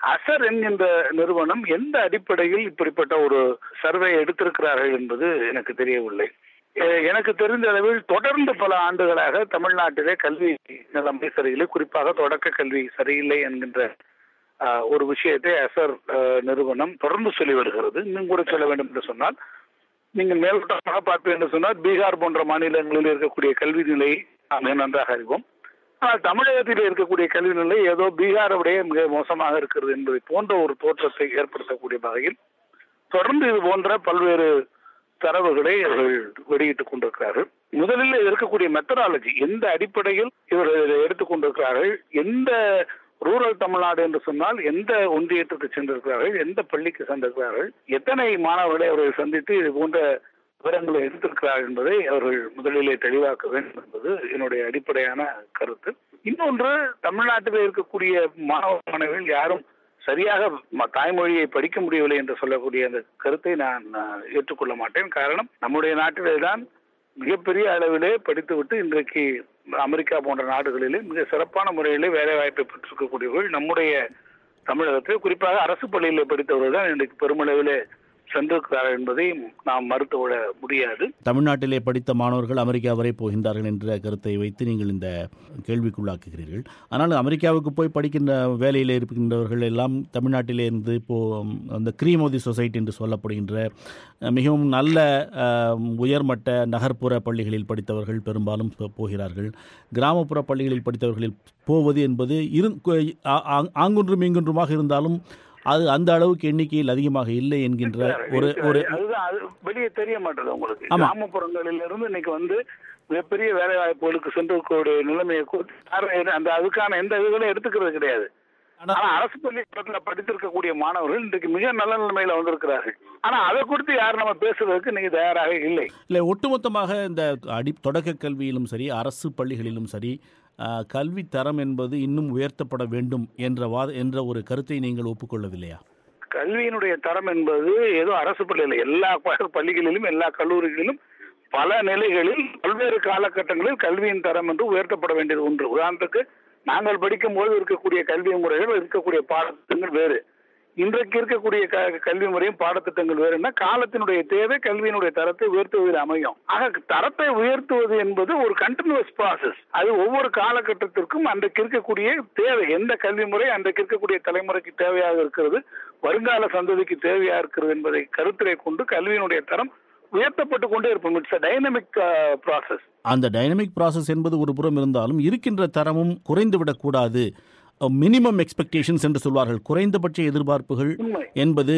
அசர் என்கின்ற நிறுவனம் எந்த அடிப்படையில் இப்படிப்பட்ட ஒரு சர்வே எடுத்திருக்கிறார்கள் என்பது எனக்கு தெரியவில்லை. எனக்கு தெரிந்த அளவில் தொடர்ந்து பல ஆண்டுகளாக தமிழ்நாட்டிலே கல்வி நிலைமை சரியில்லை, குறிப்பாக தொடக்க கல்வி சரியில்லை என்கின்ற ஒரு விஷயத்தை அசர் நிறுவனம் தொடர்ந்து சொல்லி வருகிறது. இன்னும் கூட சொல்ல வேண்டும் என்று சொன்னால், நீங்கள் மேல்வட்டமாக பார்ப்பீர்கள் என்று சொன்னால் பீகார் போன்ற மாநிலங்களில் இருக்கக்கூடிய கல்வி நிலை நாம் நன்றாக அறிவோம். ஆனால் தமிழகத்தில் இருக்கக்கூடிய கல்வி நிலை ஏதோ பீகாரை விட மிக மோசமாக இருக்கிறது என்பதை போன்ற ஒரு தோற்றத்தை ஏற்படுத்தக்கூடிய வகையில் தொடர்ந்து இது போன்ற பல்வேறு தரவுகளை இவர்கள் வெளியிட்டுக் கொண்டிருக்கிறார்கள். முதலில் இருக்கக்கூடிய மெத்தடாலஜி எந்த அடிப்படையில் இவர்கள் எடுத்துக் கொண்டிருக்கிறார்கள், எந்த ரூரல் தமிழ்நாடு என்று சொன்னால் எந்த ஒன்றியத்துக்கு சென்றிருக்கிறார்கள், எந்த பள்ளிக்கு சென்றிருக்கிறார்கள், எத்தனை மாணவர்களை அவர்கள் சந்தித்து இது போன்ற விவரங்களை எடுத்திருக்கிறார்கள் என்பதை அவர்கள் முதலிலே தெளிவாக்க வேண்டும் என்பது என்னுடைய அடிப்படையான கருத்து. இன்னொன்று, தமிழ்நாட்டில் இருக்கக்கூடிய மாணவ மாணவிகள் யாரும் சரியாக தாய்மொழியை படிக்க முடியவில்லை என்று சொல்லக்கூடிய அந்த கருத்தை நான் ஏற்றுக்கொள்ள மாட்டேன். காரணம், நம்முடைய நாட்டிலே தான் மிகப்பெரிய அளவிலே படித்துவிட்டு இன்றைக்கு அமெரிக்கா போன்ற நாடுகளிலே மிக சிறப்பான முறையிலே வேலை வாய்ப்பை பெற்றிருக்கக்கூடியவர்கள் நம்முடைய தமிழகத்தில் குறிப்பாக அரசு பள்ளியிலே படித்தவர்கள் தான் இன்றைக்கு பெருமளவிலே சென்றிருக்கிறார்கள் என்பதை நாம் மறுத்துவிட முடியாது. தமிழ்நாட்டிலே படித்த மாணவர்கள் அமெரிக்கா வரை போகின்றார்கள் என்ற கருத்தை வைத்து நீங்கள் இந்த கேள்விக்குள்ளாக்குகிறீர்கள். ஆனால் அமெரிக்காவுக்கு போய் படிக்கின்ற வேலையில் இருக்கின்றவர்கள் எல்லாம் தமிழ்நாட்டிலே இருந்து அந்த கிரீமோதி சொசைட்டி என்று சொல்லப்படுகின்ற மிகவும் நல்ல உயர்மட்ட நகர்ப்புற பள்ளிகளில் படித்தவர்கள் பெரும்பாலும் போகிறார்கள். கிராமப்புற பள்ளிகளில் படித்தவர்களில் போவது என்பது ஆங்குன்றும் இங்குன்றுமாக இருந்தாலும் அது அந்த அளவுக்கு எண்ணிக்கையில் அதிகமாக இல்லை என்கின்ற ஒரு வெளியே தெரிய மாட்டேது உங்களுக்கு. கிராமப்புறங்களில் இருந்து இன்னைக்கு மிகப்பெரிய வேலை வாய்ப்புகளுக்கு சென்றக்கூடிய நிலைமையை அந்த அதுக்கான எந்த இதுகளும் எடுத்துக்கிறது கிடையாது. ஆனா அரசு பள்ளிக்கூடத்தில் படித்திருக்கக்கூடிய மாணவர்கள் இன்றைக்கு மிக நல்ல நிலைமையில வந்திருக்கிறார்கள். ஆனா அதை குறித்து யாரும் நம்ம பேசுறதுக்கு நீங்க தயாராக இல்லை. ஒட்டுமொத்தமாக இந்த தொடக்க கல்வியிலும் சரி அரசு பள்ளிகளிலும் சரி கல்வி தரம் என்பது இன்னும் உயர்த்தப்பட வேண்டும் என்ற ஒரு கருத்தை நீங்கள் ஒப்புக்கொள்ளவில்லையா? கல்வியினுடைய தரம் என்பது ஏதோ அரசு பள்ளியில் எல்லா பள்ளிகளிலும் எல்லா கல்லூரிகளிலும் பல நிலைகளில் பல்வேறு காலகட்டங்களில் கல்வியின் தரம் என்று உயர்த்தப்பட வேண்டியது ஒன்று. உதாரணத்துக்கு, நாங்கள் படிக்கும் போது இருக்கக்கூடிய கல்வி முறைகள் இருக்கக்கூடிய பாடத்திட்டங்கள் வேறு, இன்றைக்கு இருக்கக்கூடிய கல்வி முறையும் பாடத்திட்டங்கள் வேறுன்னா காலத்தினுடைய தேவை கல்வியினுடைய தரத்தை உயர்த்துவதில் அமையும். ஆக தரத்தை உயர்த்துவது என்பது ஒரு கண்டினியூஸ் ப்ராசஸ். அது ஒவ்வொரு காலகட்டத்திற்கும் அன்றைக்கு இருக்கக்கூடிய தேவை, எந்த கல்வி முறை அன்றைக்கு இருக்கக்கூடிய தலைமுறைக்கு தேவையாக இருக்கிறது, வருங்கால சந்ததிக்கு தேவையாக இருக்கிறது என்பதை கருத்திலே கொண்டு கல்வியினுடைய தரம் உயர்த்தப்பட்டு கொண்டே இருப்போம். It's dynamic process. அந்த டைனமிக் ப்ராசஸ் என்பது ஒரு புறம் இருந்தாலும் இருக்கின்ற தரமும் குறைந்துவிடக் கூடாது. மினிமம் எக்ஸ்பெக்டேஷன்ஸ் என்று சொல்வார்கள், குறைந்தபட்ச எதிர்பார்ப்புகள் என்பது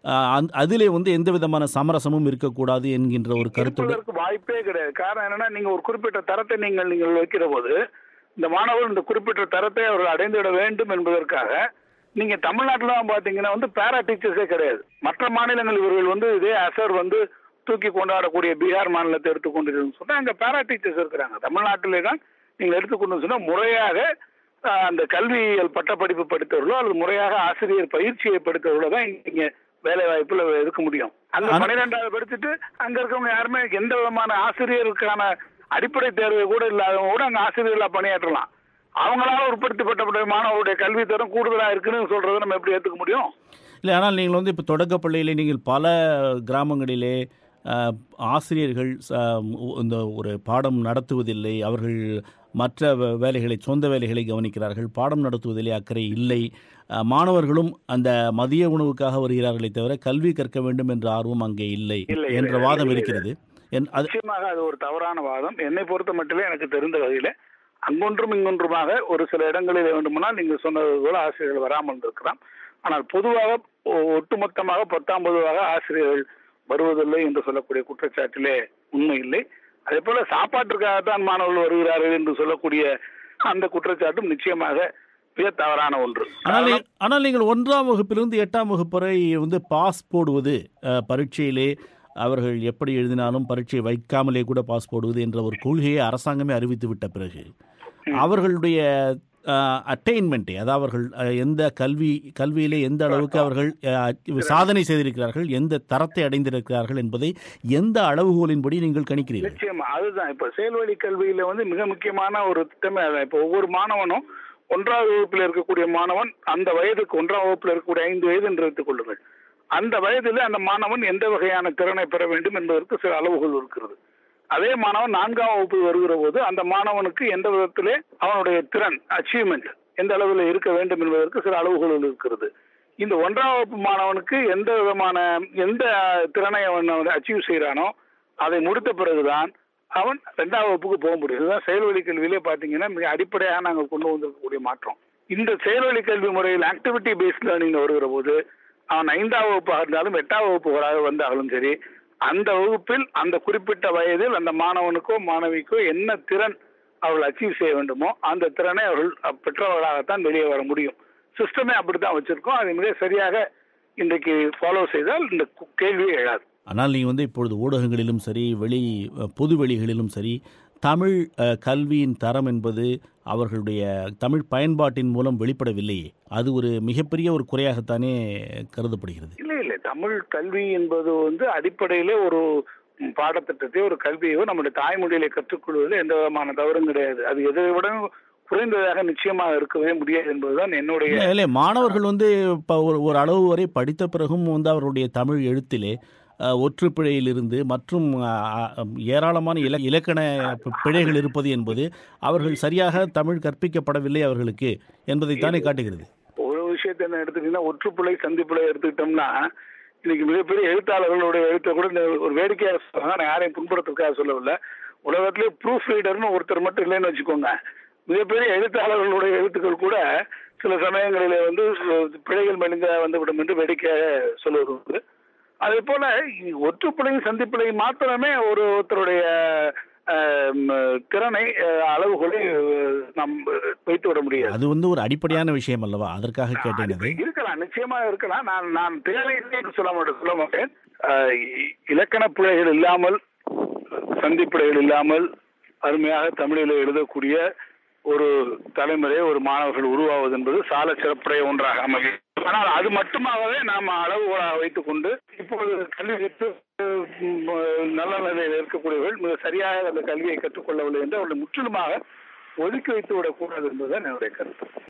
அதிலே எந்த விதமான சமரசமும் இருக்கக்கூடாது என்கின்ற ஒரு கருத்து வாய்ப்பே கிடையாது. காரணம் என்னன்னா, நீங்க ஒரு குறிப்பிட்ட தரத்தை நீங்கள் வைக்கிற போது இந்த மாணவர்கள் இந்த குறிப்பிட்ட தரத்தை அவர்கள் அடைந்துவிட வேண்டும் என்பதற்காக நீங்க தமிழ்நாட்டில் பாத்தீங்கன்னா பேரா டீச்சர்ஸே கிடையாது. மற்ற மாநிலங்கள் இவர்கள் இதே அசர் தூக்கி கொண்டாடக்கூடிய பீகார் மாநிலத்தை எடுத்துக்கொண்டு சொன்னா அங்க பேரா டீச்சர்ஸ் இருக்கிறாங்க. தமிழ்நாட்டிலே தான் நீங்கள் எடுத்துக்கொண்டு சொன்னா முறையாக அந்த கல்வியியல் பட்டப்படிப்பு படித்தவர்களோ அல்லது முறையாக ஆசிரியர் பயிற்சியை படித்தவர்களோ தான் இங்க வேலை வாய்ப்புல இருக்க முடியும். அங்க 12வது படிச்சுட்டு அங்க இருக்கவங்க யாருமே எந்த விதமான ஆசிரியருக்கான அடிப்படை தேர்வை கூட இல்லாதவங்க கூட அங்க ஆசிரியர்களா பணியாற்றலாம். அவங்களால உற்பத்திப்பட்ட மாணவருடைய கல்வி தரம் கூடுதலா இருக்குன்னு சொல்றதை நம்ம எப்படி ஏற்றுக்க முடியும்? இல்லை, ஆனால் நீங்கள் இப்போ தொடக்க பள்ளியிலே நீங்கள் பல கிராமங்களிலே ஆசிரியர்கள் இந்த ஒரு பாடம் நடத்துவதில்லை, அவர்கள் மற்ற வேலைகளை சொந்த வேலைகளை கவனிக்கிறார்கள், பாடம் நடத்துவதிலே அக்கறை இல்லை. மாணவர்களும் அந்த மதிய உணவுக்காக வருகிறார்களே தவிர கல்வி கற்க வேண்டும் என்ற ஆர்வம் அங்கே இல்லை என்ற வாதம் இருக்கிறது. நிச்சயமாக அது ஒரு தவறான வாதம். என்னை பொறுத்த மட்டுமே எனக்கு தெரிந்த வகையில் அங்கொன்றும் இங்கொன்றுமாக ஒரு சில இடங்களில் வேண்டுமானால் நீங்கள் சொன்னது போல ஆசிரியர்கள் வராமல் இருக்கலாம். ஆனால் பொதுவாக ஒட்டுமொத்தமாக 10ஆம் வகுப்பாக ஆசிரியர்கள் வருவதில்லை என்று சொல்லக்கூடிய குற்றச்சாட்டிலே உண்மை இல்லை. அதே போல சாப்பாட்டிற்காகத்தான் மாணவர்கள் வருகிறார்கள் என்று சொல்லக்கூடிய அந்த குற்றச்சாட்டும் நிச்சயமாக மிக தவறான ஒன்று. ஆனால் நீங்கள் 1ஆம் வகுப்பிலிருந்து 8ஆம் வகுப்பு வரை பாஸ் போடுவது, பரீட்சையிலே அவர்கள் எப்படி எழுதினாலும் பரீட்சை வைக்காமலே கூட பாஸ் போடுவது என்ற ஒரு கொள்கையை அரசாங்கமே அறிவித்து விட்ட பிறகு அவர்களுடைய அட்டைன்மெண்ட்டை, அதாவது அவர்கள் எந்த கல்வியிலே எந்த அளவுக்கு அவர்கள் சாதனை செய்திருக்கிறார்கள், எந்த தரத்தை அடைந்திருக்கிறார்கள் என்பதை எந்த அளவுகோலின்படி நீங்கள் கணிக்கிறீர்கள்? நிச்சயமா அதுதான் இப்ப செயல்வழி கல்வியில மிக முக்கியமான ஒரு திட்டமே. இப்போ ஒவ்வொரு மாணவனும் 1வது வகுப்பில் இருக்கக்கூடிய மாணவன் அந்த வயதுக்கு 1ஆம் வகுப்பில் இருக்கக்கூடிய 5 வயது என்று வைத்துக் கொள்ளுங்கள். அந்த வயதில் அந்த மாணவன் எந்த வகையான திறனை பெற வேண்டும் என்பதற்கு சில அளவுகள் இருக்கிறது. அதே மாணவன் 4ஆம் வகுப்பு வருகிற போது அந்த மாணவனுக்கு எந்த விதத்திலே அவனுடைய திறன் அச்சீவ்மெண்ட் எந்த அளவில் இருக்க வேண்டும் என்பதற்கு சில அளவுகள் இருக்கிறது. இந்த 1ஆம் வகுப்பு மாணவனுக்கு எந்த திறனை அவன் அச்சீவ் செய்யறானோ அதை முடித்த பிறகுதான் அவன் 2ஆம் வகுப்புக்கு போக முடியும். இதுதான் செயல்வழி கல்வியிலே பாத்தீங்கன்னா மிக அடிப்படையாக நாங்கள் கொண்டு வந்திருக்கக்கூடிய மாற்றம். இந்த செயல்வழி கல்வி முறையில் ஆக்டிவிட்டி பேஸ்ட் லேர்னிங் வருகிற போது அவன் 5ஆம் வகுப்பாக இருந்தாலும் 8ஆம் வகுப்பு வந்தாலும் சரி, அந்த வகுப்பில் அந்த குறிப்பிட்ட வயதில் அந்த மாணவனுக்கோ மாணவிக்கோ என்ன திறன் அவர்கள் அச்சீவ் செய்ய வேண்டுமோ அந்த திறனை அவர்கள் பெற்றவர்களாகத்தான் வெளியே வர முடியும். சிஸ்டமே அப்படித்தான் வச்சிருக்கோம். அதை மிக சரியாக இன்றைக்கு ஃபாலோ செய்தால் இந்த கேள்வியே எழாது. ஆனால் நீங்கள் இப்பொழுது ஊடகங்களிலும் சரி, பொது வெளிகளிலும் சரி, தமிழ் கல்வியின் தரம் என்பது அவர்களுடைய தமிழ் பயன்பாட்டின் மூலம் வெளிப்படவில்லையே. அது ஒரு மிகப்பெரிய ஒரு குறையாகத்தானே கருதப்படுகிறது. இல்லை, தமிழ் கல்வி என்பது அடிப்படையிலே ஒரு பாடத்திட்டத்தை ஒரு கல்வியோ நம்முடைய தாய்மொழியிலே கற்றுக்கொள்வதில் எந்த விதமான தவறும் கிடையாது. அது எதை விட குறைந்ததாக நிச்சயமாக இருக்கவே முடியாது என்பதுதான் என்னுடைய. மாணவர்கள் ஒரு அளவு வரை படித்த பிறகும் அவர்களுடைய தமிழ் எழுத்திலே ஒற்றுப்பிழையிலிருந்து மற்றும் ஏராளமான இலக்கண பிழைகள் இருப்பது என்பது அவர்கள் சரியாக தமிழ் கற்பிக்கப்படவில்லை அவர்களுக்கு என்பதைத்தானே காட்டுகிறது. ஒரு விஷயத்தை என்ன எடுத்துக்கிட்டீங்கன்னா, ஒற்றுப்பிழை சந்திப்பிழை எடுத்துக்கிட்டோம்னா இன்னைக்கு மிகப்பெரிய எழுத்தாளர்களுடைய எழுத்தை கூட ஒரு வேடிக்கையாக சொல்லுவாங்க. நான் யாரையும் புண்படுத்துறதுக்காக சொல்லவில்லை. உலகத்திலே ப்ரூஃப் ரீடர்னு ஒருத்தர் மட்டும் இல்லைன்னு வச்சுக்கோங்க. மிகப்பெரிய எழுத்தாளர்களுடைய எழுத்துக்கள் கூட சில சமயங்களிலே பிழைகள் மெலிந்த வந்துவிடும் என்று வேடிக்கையாக சொல்லுவது. அதே போல ஒற்றுப்பிழையும் சந்திப்பிழையும் மாத்திரமே ஒருத்தருடைய திறனை அளவுகளை நாம் வைத்து விட முடியாது. அது ஒரு அடிப்படையான விஷயம் அல்லவா? அதற்காக கேட்டேன். இருக்கலாம், நிச்சயமாக இருக்கலாம். நான் தேவை என்று சொல்ல மாட்டேன். இலக்கண பிழைகள் இல்லாமல், சந்திப்பிழைகள் இல்லாமல் அருமையாக தமிழில் எழுதக்கூடிய ஒரு தலைமுறை, ஒரு மாணவர்கள் உருவாவது என்பது சால சிறப்புடைய ஒன்றாக அமையும். ஆனால் அது மட்டுமாகவே நாம் அளவுகோலாக வைத்துக் கொண்டு இப்பொழுது கல்வி கற்று நல்ல நிலையில் இருக்கக்கூடியவர்கள் மிக சரியாக அந்த கல்வியை கற்றுக்கொள்ளவில்லை என்று அவர்களை முற்றிலுமாக ஒதுக்கி வைத்து விடக்கூடாது என்பதுதான் என்னுடைய கருத்து.